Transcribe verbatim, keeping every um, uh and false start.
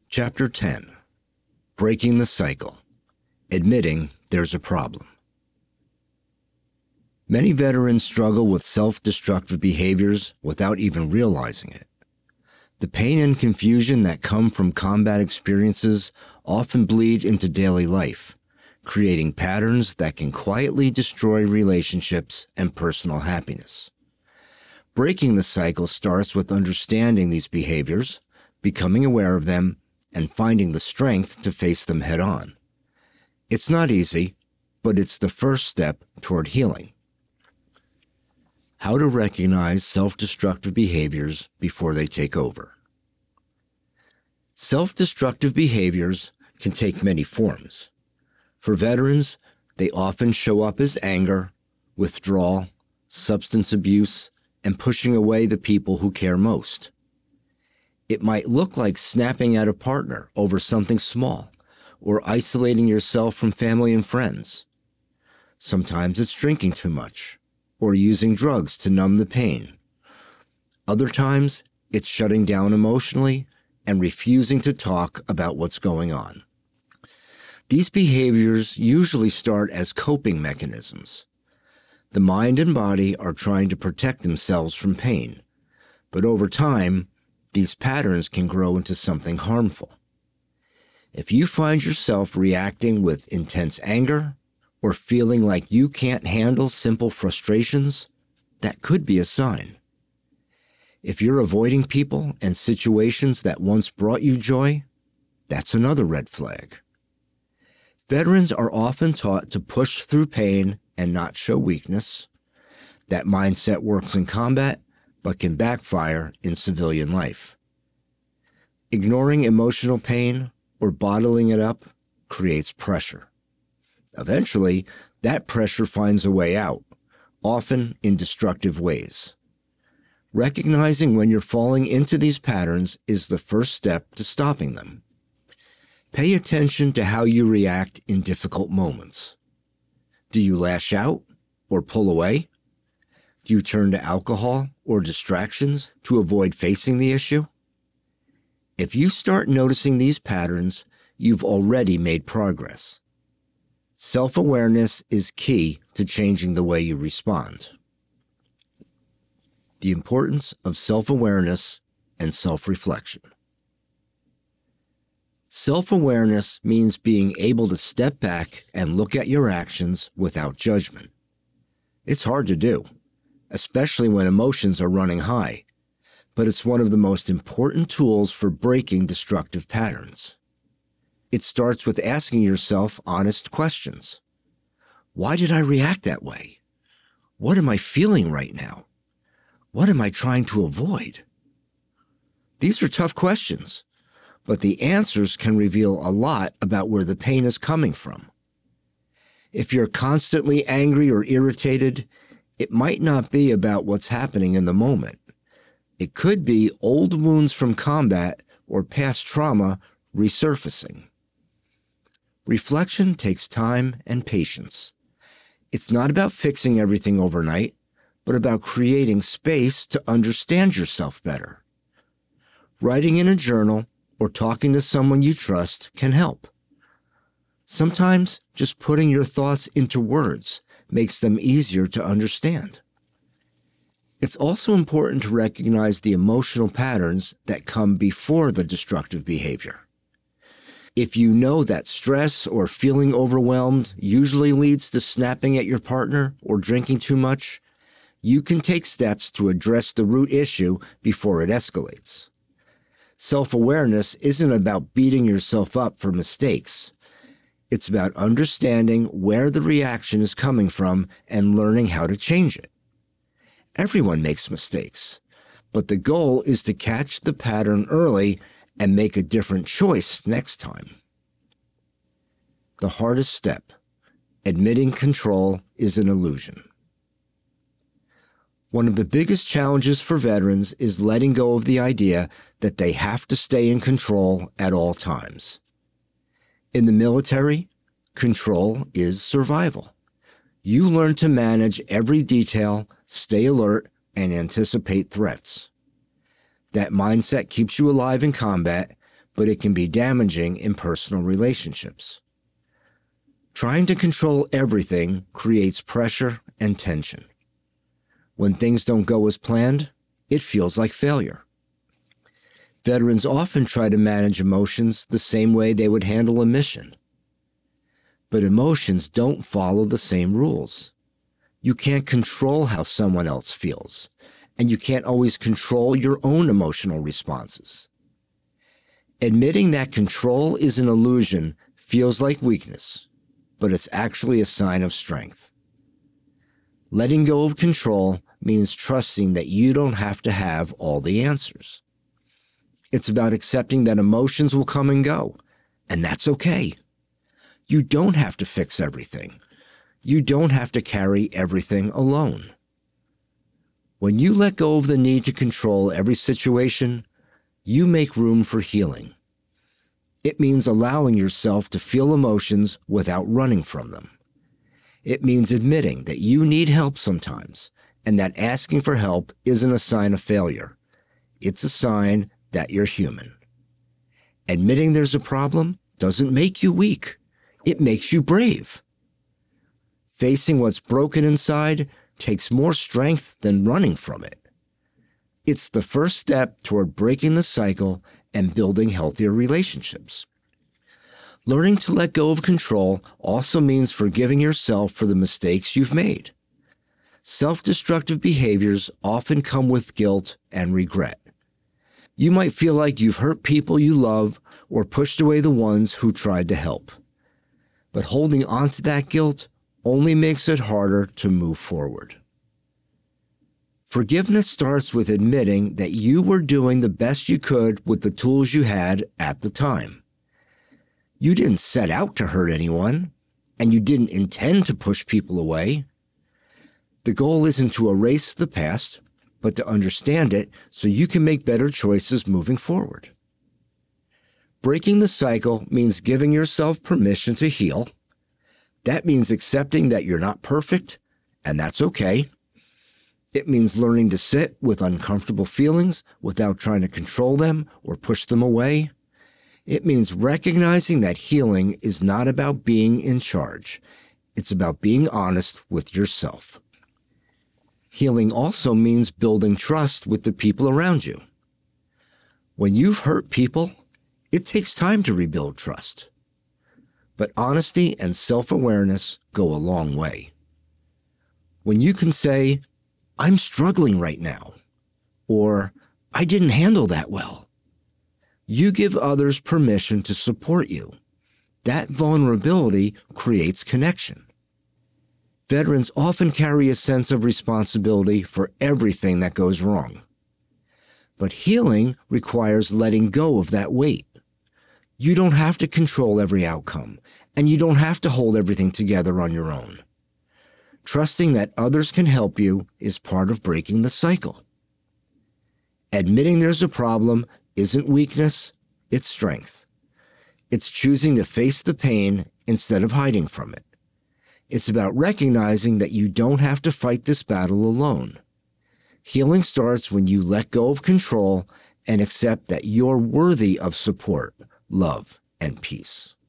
Chapter ten. Breaking the Cycle. Admitting there's a problem. Many veterans struggle with self-destructive behaviors without even realizing it. The pain and confusion that come from combat experiences often bleed into daily life, creating patterns that can quietly destroy relationships and personal happiness. Breaking the cycle starts with understanding these behaviors, becoming aware of them, and finding the strength to face them head-on. It's not easy, but it's the first step toward healing. How to recognize self-destructive behaviors before they take over. Self-destructive behaviors can take many forms. For veterans, they often show up as anger, withdrawal, substance abuse, and pushing away the people who care most. It might look like snapping at a partner over something small, or isolating yourself from family and friends. Sometimes it's drinking too much, or using drugs to numb the pain. Other times, it's shutting down emotionally and refusing to talk about what's going on. These behaviors usually start as coping mechanisms. The mind and body are trying to protect themselves from pain, but over time, these patterns can grow into something harmful. If you find yourself reacting with intense anger or feeling like you can't handle simple frustrations, that could be a sign. If you're avoiding people and situations that once brought you joy, that's another red flag. Veterans are often taught to push through pain and not show weakness. That mindset works in combat, but can backfire in civilian life. Ignoring emotional pain or bottling it up creates pressure. Eventually, that pressure finds a way out, often in destructive ways. Recognizing when you're falling into these patterns is the first step to stopping them. Pay attention to how you react in difficult moments. Do you lash out or pull away? Do you turn to alcohol or distractions to avoid facing the issue? If you start noticing these patterns, you've already made progress. Self-awareness is key to changing the way you respond. The importance of self-awareness and self-reflection. Self-awareness means being able to step back and look at your actions without judgment. It's hard to do, especially when emotions are running high, but it's one of the most important tools for breaking destructive patterns. It starts with asking yourself honest questions. Why did I react that way? What am I feeling right now? What am I trying to avoid? These are tough questions, but the answers can reveal a lot about where the pain is coming from. If you're constantly angry or irritated, it might not be about what's happening in the moment. It could be old wounds from combat or past trauma resurfacing. Reflection takes time and patience. It's not about fixing everything overnight, but about creating space to understand yourself better. Writing in a journal or talking to someone you trust can help. Sometimes just putting your thoughts into words makes them easier to understand. It's also important to recognize the emotional patterns that come before the destructive behavior. If you know that stress or feeling overwhelmed usually leads to snapping at your partner or drinking too much, you can take steps to address the root issue before it escalates. Self-awareness isn't about beating yourself up for mistakes. It's about understanding where the reaction is coming from and learning how to change it. Everyone makes mistakes, but the goal is to catch the pattern early and make a different choice next time. The hardest step, admitting control is an illusion. One of the biggest challenges for veterans is letting go of the idea that they have to stay in control at all times. In the military, control is survival. You learn to manage every detail, stay alert, and anticipate threats. That mindset keeps you alive in combat, but it can be damaging in personal relationships. Trying to control everything creates pressure and tension. When things don't go as planned, it feels like failure. Veterans often try to manage emotions the same way they would handle a mission. But emotions don't follow the same rules. You can't control how someone else feels, and you can't always control your own emotional responses. Admitting that control is an illusion feels like weakness, but it's actually a sign of strength. Letting go of control means trusting that you don't have to have all the answers. It's about accepting that emotions will come and go, and that's okay. You don't have to fix everything. You don't have to carry everything alone. When you let go of the need to control every situation, you make room for healing. It means allowing yourself to feel emotions without running from them. It means admitting that you need help sometimes, and that asking for help isn't a sign of failure. It's a sign that you're human. Admitting there's a problem doesn't make you weak. It makes you brave. Facing what's broken inside takes more strength than running from it. It's the first step toward breaking the cycle and building healthier relationships. Learning to let go of control also means forgiving yourself for the mistakes you've made. Self-destructive behaviors often come with guilt and regret. You might feel like you've hurt people you love or pushed away the ones who tried to help. But holding on to that guilt only makes it harder to move forward. Forgiveness starts with admitting that you were doing the best you could with the tools you had at the time. You didn't set out to hurt anyone, and you didn't intend to push people away. The goal isn't to erase the past, but to understand it so you can make better choices moving forward. Breaking the cycle means giving yourself permission to heal. That means accepting that you're not perfect, and that's okay. It means learning to sit with uncomfortable feelings without trying to control them or push them away. It means recognizing that healing is not about being in charge. It's about being honest with yourself. Healing also means building trust with the people around you. When you've hurt people, it takes time to rebuild trust. But honesty and self-awareness go a long way. When you can say, "I'm struggling right now," or "I didn't handle that well," you give others permission to support you. That vulnerability creates connection. Veterans often carry a sense of responsibility for everything that goes wrong. But healing requires letting go of that weight. You don't have to control every outcome, and you don't have to hold everything together on your own. Trusting that others can help you is part of breaking the cycle. Admitting there's a problem isn't weakness, it's strength. It's choosing to face the pain instead of hiding from it. It's about recognizing that you don't have to fight this battle alone. Healing starts when you let go of control and accept that you're worthy of support, love, and peace.